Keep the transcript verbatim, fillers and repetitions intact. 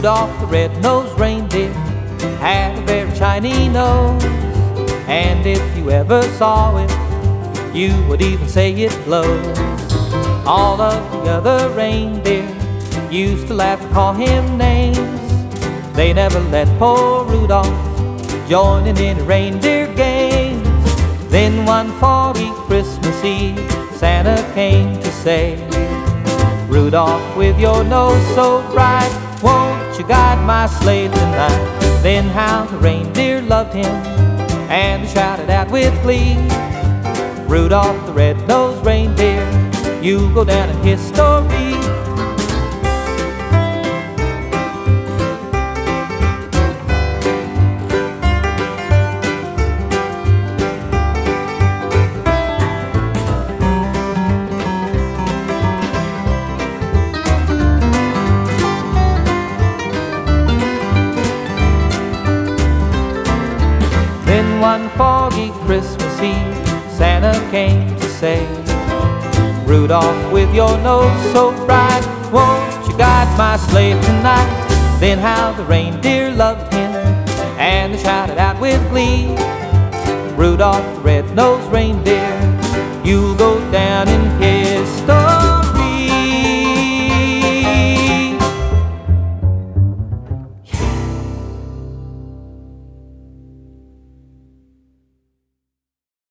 Rudolph the red-nosed reindeer had a very shiny nose, and if you ever saw it, you would even say it glows. All of the other reindeer used to laugh and call him names. They never let poor Rudolph join in any reindeer games. Then one foggy Christmas Eve, Santa came to say, Rudolph, with your nose so bright, won't you guide my sleigh tonight? Then how the reindeer loved him, and they shouted out with glee, Rudolph the red-nosed reindeer, you'll go down in history. Then one foggy Christmas Eve, Santa came to say, Rudolph, with your nose so bright, won't you guide my sleigh tonight? Then how the reindeer loved him, and they shouted out with glee, Rudolph the red-nosed reindeer, you'll go